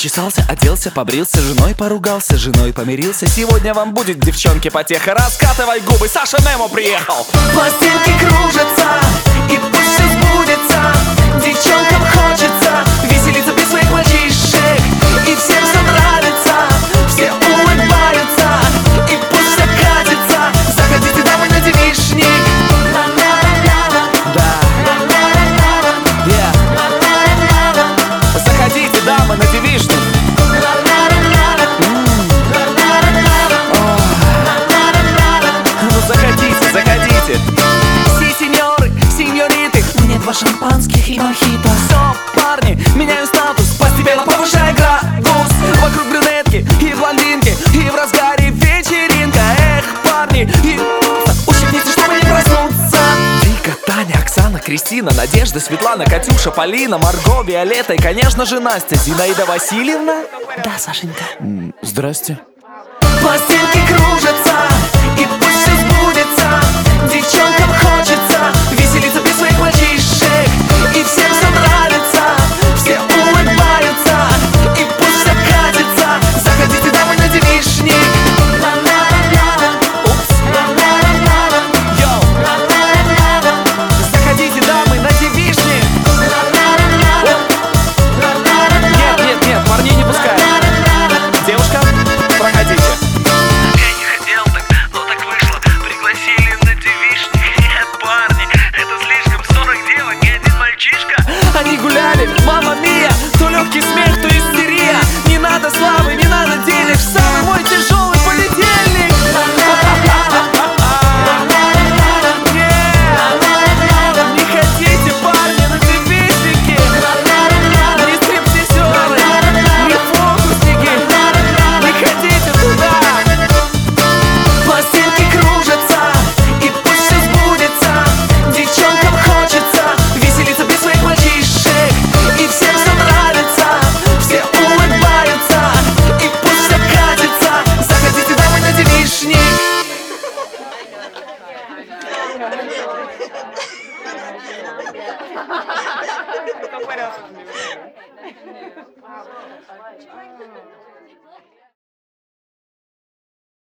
Причесался, оделся, побрился, женой поругался, женой помирился. Сегодня вам будет, девчонки, потеха. Раскатывай губы, Саша Немо приехал. Пластинки кружатся, и пусть все сбудется. Девчонкам хочется веселиться без своих мальчишек, и всем все нравится, все улыбаются, и пусть все катится. Заходите домой на девичник. Да, заходите, дамы, на девичник. Ну заходите, заходите. Все сеньоры, сеньориты, мне два шампанских и мохито. Все, парни, меняю статус, постепенно повышая градус. Вокруг брюнетки и блондинки, и в разгаре вечеринка. Эх, парни, и ущипните, чтобы не проснуться. Вика, Таня, Оксана, Кристина, Надежда, Светлана, Катюша, Полина, Марго, Виолетта и, конечно же, Настя. Зинаида Васильевна. Да, Сашенька. Здрасте. Пластинки кружатся, и пусть все сбудется. Девчонкам хочется веселиться без своих мальчишек, и всем все нравится, все улыбаются, и пусть все катится. Заходите домой на девичник. Йоу. Заходите, дамы, на девичник. Нет, нет, нет, парней не пускай. Девушка, проходите. Я не хотел так, но так вышло. Пригласили на девичник. Нет, парни, это слишком 40 девок и один мальчишка. Они гуляли, мама мия, то легкий смех, то истерия. Не надо славы, не надо денег, самый мой тяжелый понедельник. Не хотите, парни, на девичнике? Не стриптизеры, не фокусники. Не хотите туда? Пластинки кружатся, и пусть все сбудется. Девчонкам хочется веселиться без своих мальчишек, и всем все нравится, все улыбаются, и пусть все катится. Заходите домой на девичник. Порядок.